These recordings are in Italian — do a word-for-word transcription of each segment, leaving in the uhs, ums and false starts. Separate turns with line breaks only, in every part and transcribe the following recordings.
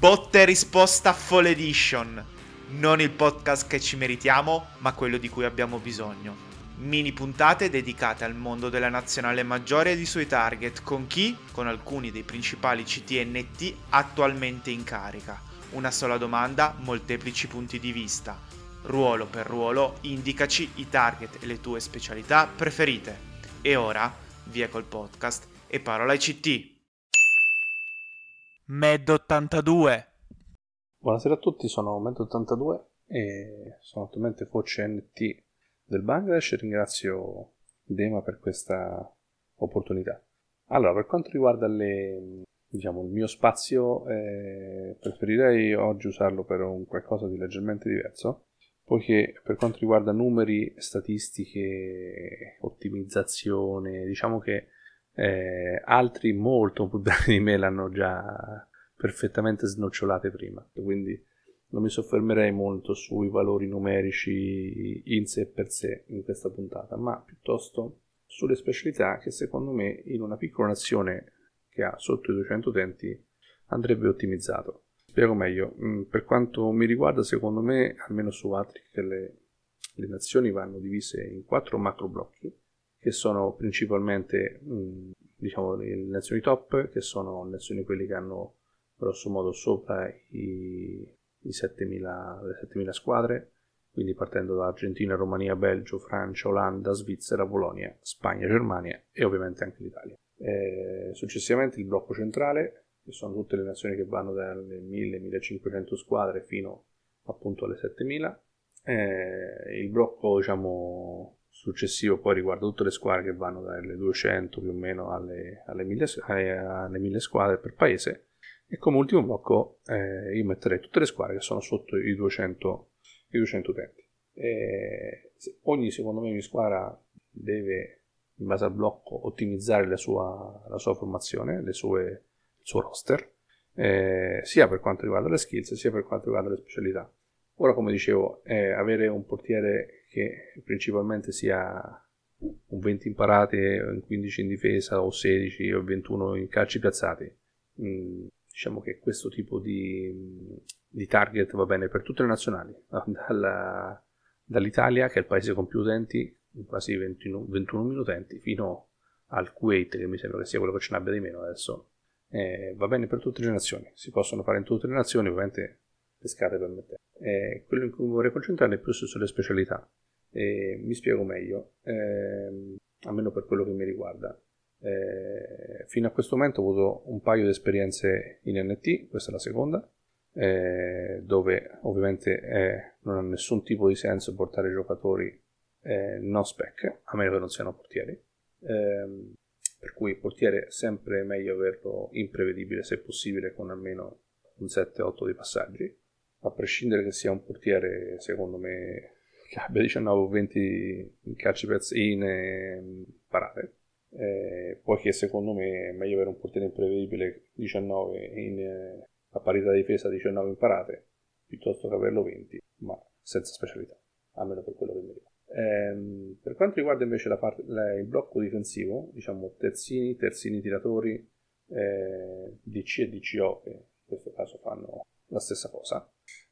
Botte e risposta Fall Edition. Non il podcast che ci meritiamo, ma quello di cui abbiamo bisogno. Mini puntate dedicate al mondo della nazionale maggiore e dei suoi target, con chi? Con alcuni dei principali C T N T attualmente in carica. Una sola domanda, molteplici punti di vista. Ruolo per ruolo, indicaci i target e le tue specialità preferite. E ora, via col podcast e parola ai C T. Med ottantadue.
Buonasera a tutti, sono Med ottantadue e sono attualmente coach N T del Bangladesh e ringrazio Dema per questa opportunità. Allora, per quanto riguarda le, diciamo, il mio spazio, eh, preferirei oggi usarlo per un qualcosa di leggermente diverso, poiché per quanto riguarda numeri, statistiche, ottimizzazione, diciamo che eh, altri molto più bravi di me l'hanno già perfettamente snocciolate prima, quindi non mi soffermerei molto sui valori numerici in sé per sé in questa puntata, ma piuttosto sulle specialità che secondo me in una piccola nazione che ha sotto i duecento utenti andrebbe ottimizzato. Spiego meglio. Per quanto mi riguarda, secondo me, almeno su Atric, le, le nazioni vanno divise in quattro macro blocchi, che sono principalmente diciamo le nazioni top, che sono nazioni quelle che hanno grosso modo sopra i, i settemila, le settemila squadre, quindi partendo da Argentina, Romania, Belgio, Francia, Olanda, Svizzera, Polonia, Spagna, Germania e ovviamente anche l'Italia. Eh, successivamente il blocco centrale, che sono tutte le nazioni che vanno dalle mille millecinquecento squadre fino appunto alle settemila. Eh, il blocco diciamo successivo poi riguarda tutte le squadre che vanno dalle duecento più o meno alle, alle, mille, alle mille squadre per paese. E come ultimo blocco eh, io metterei tutte le squadre che sono sotto i duecento, i duecento utenti. E ogni, secondo me, ogni squadra deve, in base al blocco, ottimizzare la sua, la sua formazione, le sue, il suo roster, eh, sia per quanto riguarda le skills, sia per quanto riguarda le specialità. Ora, come dicevo, eh, avere un portiere che principalmente sia un venti imparati, un quindici in difesa, o sedici o ventuno in calci piazzati, mh, diciamo che questo tipo di, di target va bene per tutte le nazionali, dalla, dall'Italia, che è il paese con più utenti, quasi ventunomila utenti, fino al Kuwait, che mi sembra che sia quello che ce n'abbia di meno adesso. Eh, va bene per tutte le nazioni, si possono fare in tutte le nazioni, ovviamente pescate per mettere. Eh, quello in cui mi vorrei concentrare è più sulle specialità. Eh, mi spiego meglio, eh, almeno per quello che mi riguarda. Eh, fino a questo momento ho avuto un paio di esperienze in N T, questa è la seconda, eh, dove ovviamente eh, non ha nessun tipo di senso portare giocatori eh, non spec, a meno che non siano portieri, eh, per cui il portiere è sempre meglio averlo imprevedibile se possibile, con almeno un sette otto di passaggi, a prescindere che sia un portiere secondo me che abbia diciannove o venti in calci in eh, parate. Eh, poiché secondo me è meglio avere un portiere imprevedibile diciannove in, eh, a parità di difesa diciannove in parate piuttosto che averlo venti ma senza specialità, almeno per quello che mi riguarda. Eh, per quanto riguarda invece la parte, la, il blocco difensivo, diciamo terzini, terzini tiratori, eh, D C e D C O, che in questo caso fanno la stessa cosa.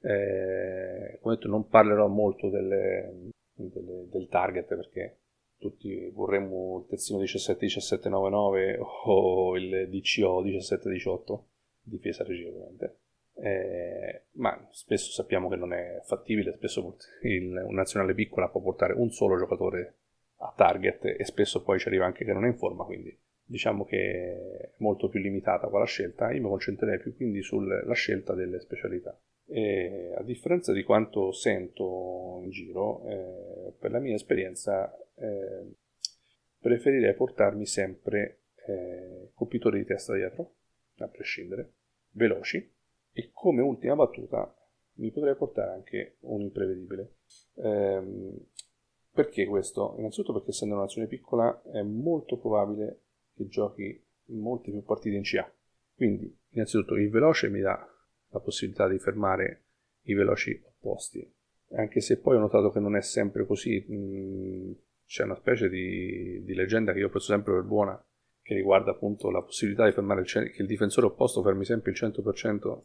Eh, come detto, non parlerò molto delle, delle, del target, perché tutti vorremmo il terzino diciassette diciassette novantanove o il D C O diciassette diciotto, difesa regia ovviamente, eh, ma spesso sappiamo che non è fattibile, spesso il, un nazionale piccola può portare un solo giocatore a target e spesso poi ci arriva anche che non è in forma, quindi diciamo che è molto più limitata quella scelta. Io mi concentrerei più quindi sulla scelta delle specialità. E a differenza di quanto sento in giro, eh, per la mia esperienza eh, preferirei portarmi sempre eh, colpitori di testa dietro, a prescindere, veloci, e come ultima battuta mi potrei portare anche un imprevedibile. Eh, perché questo? Innanzitutto perché, essendo una nazione piccola, è molto probabile che giochi molte più partite in C A. Quindi, innanzitutto, il veloce mi dà la possibilità di fermare i veloci opposti, anche se poi ho notato che non è sempre così. Mh, c'è una specie di, di leggenda che io penso sempre per buona, che riguarda appunto la possibilità di fermare il, che il difensore opposto fermi sempre il cento per cento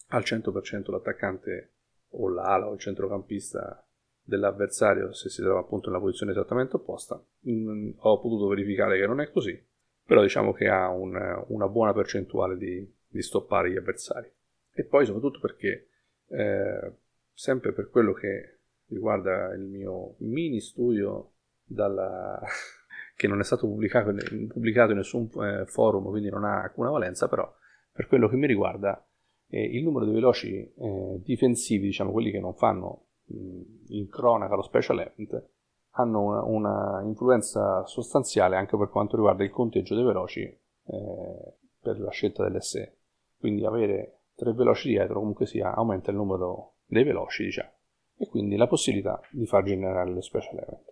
al cento per cento l'attaccante o l'ala o il centrocampista dell'avversario se si trova appunto nella posizione esattamente opposta. Mm, ho potuto verificare che non è così, però diciamo che ha un, una buona percentuale di, di stoppare gli avversari. E poi soprattutto perché eh, sempre per quello che riguarda il mio mini studio dalla... che non è stato pubblicato, pubblicato in nessun eh, forum, quindi non ha alcuna valenza, però per quello che mi riguarda eh, il numero di veloci eh, difensivi, diciamo quelli che non fanno mh, in cronaca lo special event, hanno una, una influenza sostanziale anche per quanto riguarda il conteggio dei veloci eh, per la scelta dell'S E. Quindi avere tre veloci dietro comunque sia aumenta il numero dei veloci, diciamo, e quindi la possibilità di far generare lo special event.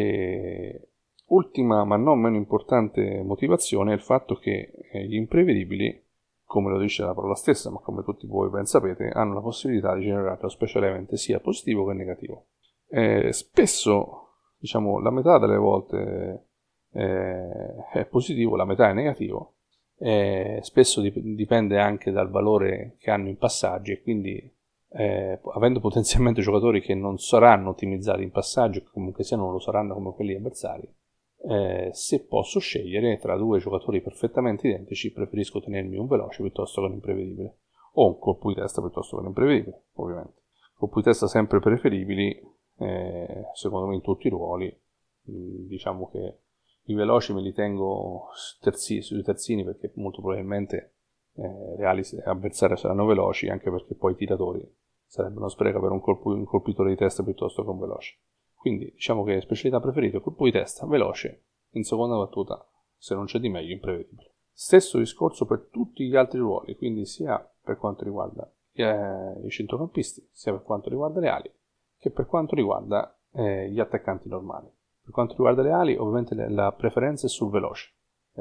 E ultima ma non meno importante motivazione è il fatto che gli imprevedibili, come lo dice la parola stessa, ma come tutti voi ben sapete, hanno la possibilità di generare lo special event sia positivo che negativo. Eh, spesso, diciamo, la metà delle volte eh, è positivo, la metà è negativo. Eh, spesso dip- dipende anche dal valore che hanno in passaggi e quindi eh, avendo potenzialmente giocatori che non saranno ottimizzati in passaggio, che comunque sia non lo saranno come quelli avversari, Eh, se posso scegliere tra due giocatori perfettamente identici preferisco tenermi un veloce piuttosto che un imprevedibile o un colpo di testa piuttosto che un imprevedibile, ovviamente colpo di testa sempre preferibili eh, secondo me in tutti i ruoli. Mm, diciamo che i veloci me li tengo terzi, sui terzini perché molto probabilmente eh, reali avversari saranno veloci, anche perché poi i tiratori sarebbe uno spreco per un, colpo, un colpitore di testa piuttosto che un veloce. Quindi diciamo che specialità preferita colpo di testa veloce, in seconda battuta se non c'è di meglio imprevedibile. Stesso discorso per tutti gli altri ruoli, quindi sia per quanto riguarda eh, i centrocampisti, sia per quanto riguarda le ali, che per quanto riguarda eh, gli attaccanti normali. Per quanto riguarda le ali, ovviamente la preferenza è sul veloce.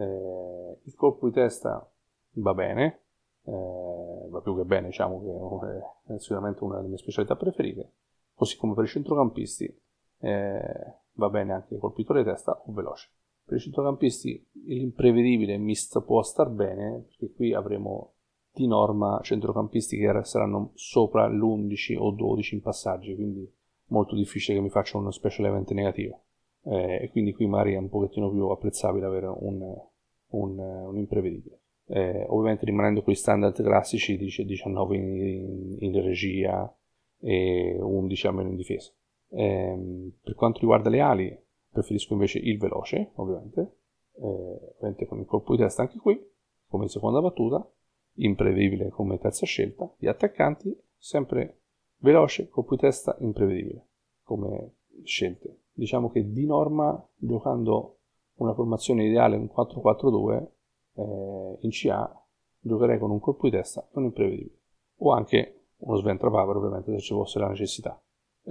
Eh, il colpo di testa va bene, eh, va più che bene, diciamo che è sicuramente una delle mie specialità preferite, così come per i centrocampisti. Eh, va bene anche colpitore di testa o veloce. Per i centrocampisti l'imprevedibile mi sta, può star bene, perché qui avremo di norma centrocampisti che saranno sopra l'undici o dodici in passaggi, quindi molto difficile che mi faccia uno special event negativo, eh, e quindi qui magari è un pochettino più apprezzabile avere un, un, un imprevedibile. Eh, ovviamente rimanendo con gli standard classici, dice diciannove in, in, in regia e undici almeno in difesa. Eh, per quanto riguarda le ali preferisco invece il veloce, ovviamente, eh, ovviamente con il colpo di testa anche qui come seconda battuta, imprevedibile come terza scelta. Gli attaccanti sempre veloce, colpo di testa, imprevedibile come scelte. Diciamo che di norma, giocando una formazione ideale in quattro quattro due eh, in C A, giocherei con un colpo di testa e un imprevedibile, o anche uno sventra power, ovviamente, se ci fosse la necessità.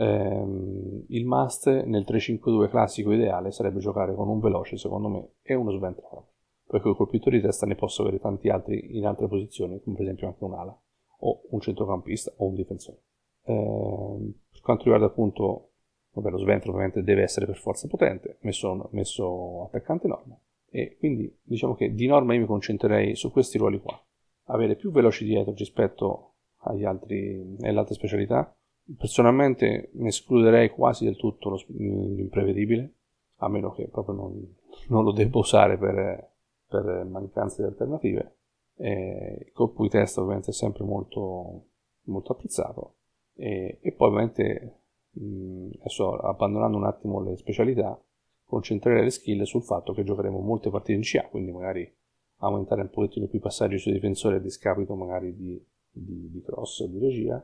Ehm, il must nel tre cinque due classico ideale sarebbe giocare con un veloce, secondo me, e uno sventra power, perché i colpitori di testa ne posso avere tanti altri in altre posizioni, come per esempio anche un'ala o un centrocampista o un difensore. Ehm, per quanto riguarda appunto, vabbè, lo sventra ovviamente deve essere per forza potente, messo, messo attaccante norma, e quindi diciamo che di norma io mi concentrerei su questi ruoli qua, avere più veloci dietro rispetto agli altri, alle altre specialità. Personalmente ne escluderei quasi del tutto lo, l'imprevedibile, a meno che proprio non, non lo debba usare per, per mancanza di alternative. Eh, il colpo di testa ovviamente è sempre molto, molto apprezzato, e, e poi ovviamente mh, adesso abbandonando un attimo le specialità, concentrerei le skill sul fatto che giocheremo molte partite in C A, quindi magari aumentare un pochettino più i passaggi sui difensori a discapito magari di, di, di cross o di regia,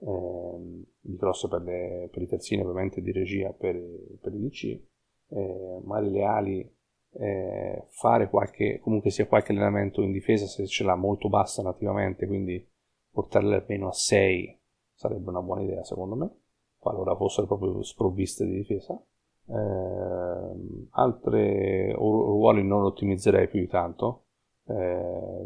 eh, di cross per, le, per i terzini, ovviamente di regia per, per i D C, eh, magari le ali, eh, fare qualche, comunque sia qualche allenamento in difesa se ce l'ha molto bassa nativamente, quindi portarle almeno a sei sarebbe una buona idea secondo me, qualora fossero proprio sprovviste di difesa. Eh, altre ruoli non ottimizzerei più di tanto, eh,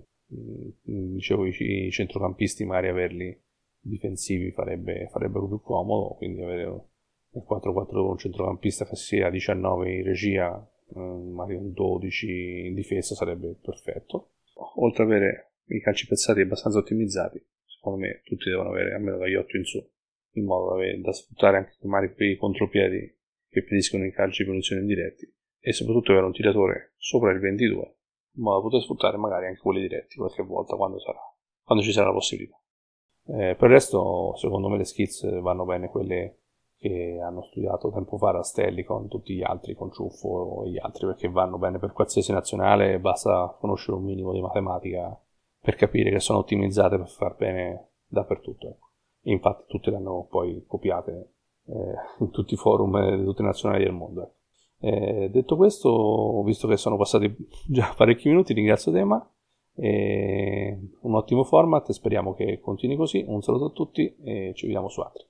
dicevo i, i centrocampisti magari averli difensivi farebbe, farebbe più comodo, quindi avere nel quattro quattro due un centrocampista che sia diciannove in regia, eh, magari un dodici in difesa sarebbe perfetto, oltre ad avere i calci piazzati abbastanza ottimizzati. secondo me tutti devono avere almeno dagli otto in su, in modo da, avere, da sfruttare anche magari i contropiedi che impediscono i calci di punizione indiretti, e soprattutto avere un tiratore sopra il ventidue, in modo da poter sfruttare magari anche quelli diretti qualche volta quando, sarà, quando ci sarà la possibilità. Eh, per il resto, secondo me le skills vanno bene quelle che hanno studiato tempo fa Rastelli con tutti gli altri, con Ciuffo e gli altri, perché vanno bene per qualsiasi nazionale, basta conoscere un minimo di matematica per capire che sono ottimizzate per far bene dappertutto. Ecco. Infatti tutte le hanno poi copiate eh, in tutti i forum di tutte le nazionali del mondo. Ecco. Eh, detto questo, visto che sono passati già parecchi minuti, ringrazio Dema. E un ottimo format, speriamo che continui così. Un saluto a tutti e ci vediamo su altri.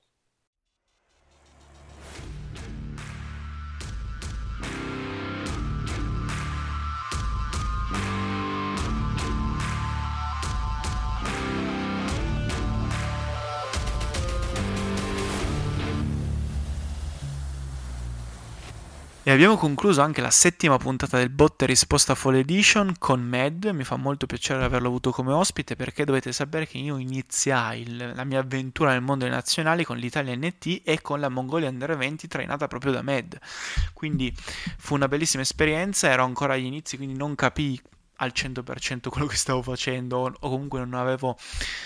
E abbiamo concluso anche la settima puntata del Botta e Risposta Fall Edition con Med. Mi fa molto piacere averlo avuto come ospite, perché dovete sapere che io iniziai il, la mia avventura nel mondo dei nazionali con l'Italia N T e con la Mongolia Under venti trainata proprio da Med. Quindi fu una bellissima esperienza, ero ancora agli inizi, quindi non capii al cento per cento quello che stavo facendo, o comunque non avevo...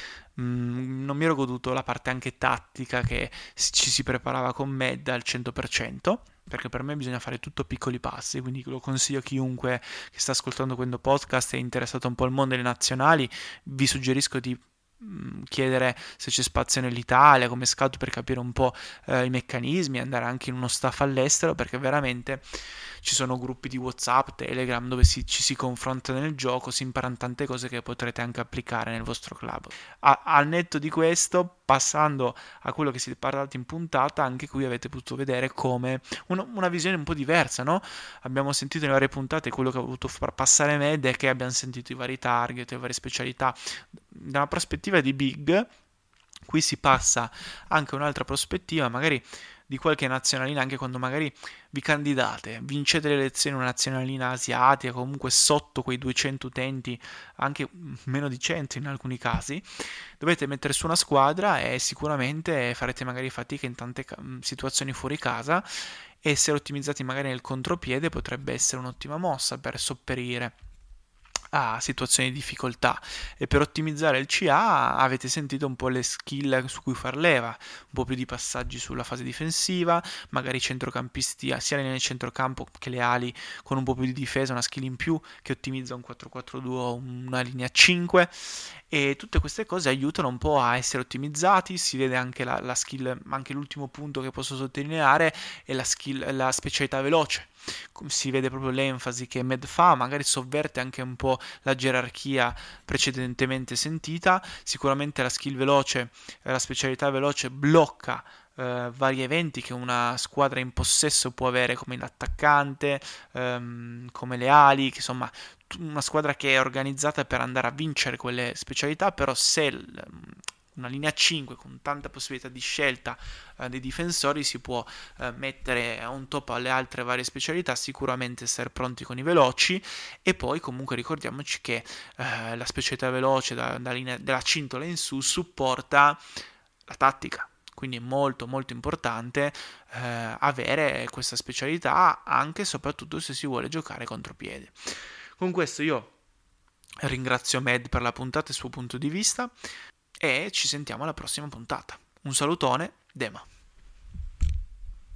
non mi ero goduto la parte anche tattica che ci si preparava con Med al cento per cento, perché per me bisogna fare tutto a piccoli passi, quindi lo consiglio a chiunque che sta ascoltando questo podcast e è interessato un po' al mondo delle nazionali. Vi suggerisco di mh, chiedere se c'è spazio nell'Italia come scout per capire un po' eh, i meccanismi, andare anche in uno staff all'estero, perché veramente ci sono gruppi di WhatsApp, Telegram dove si, ci si confronta nel gioco, si imparano tante cose che potrete anche applicare nel vostro club. A, al netto di questo, passando a quello che si è parlato in puntata, anche qui avete potuto vedere come un, una visione un po' diversa, no? Abbiamo sentito nelle varie puntate quello che ha voluto far passare Med, è che abbiamo sentito i vari target, le varie specialità da una prospettiva di Big. Qui si passa anche a un'altra prospettiva, magari di qualche nazionalina, anche quando magari vi candidate, vincete le elezioni una nazionalina asiatica, comunque sotto quei duecento utenti, anche meno di cento in alcuni casi, dovete mettere su una squadra e sicuramente farete magari fatica in tante situazioni fuori casa, e essere ottimizzati magari nel contropiede potrebbe essere un'ottima mossa per sopperire a situazioni di difficoltà. E per ottimizzare il C A avete sentito un po' le skill su cui far leva, un po' più di passaggi sulla fase difensiva, magari centrocampisti sia nel centrocampo che le ali con un po' più di difesa, una skill in più che ottimizza un quattro quattro due o una linea cinque, e tutte queste cose aiutano un po' a essere ottimizzati. Si vede anche la, la skill, anche l'ultimo punto che posso sottolineare è la skill, la specialità veloce. Si vede proprio l'enfasi che Med fa, magari sovverte anche un po' la gerarchia precedentemente sentita. Sicuramente la skill veloce, la specialità veloce blocca eh, vari eventi che una squadra in possesso può avere, come l'attaccante, ehm, come le ali, che insomma una squadra che è organizzata per andare a vincere quelle specialità, però se l- una linea cinque con tanta possibilità di scelta eh, dei difensori si può eh, mettere on top alle altre varie specialità, sicuramente essere pronti con i veloci. E poi comunque ricordiamoci che eh, la specialità veloce da, da linea, dalla cintola in su supporta la tattica, quindi è molto molto importante eh, avere questa specialità, anche e soprattutto se si vuole giocare contropiede. Con questo io ringrazio Med per la puntata e il suo punto di vista, e ci sentiamo alla prossima puntata. Un salutone, Dema.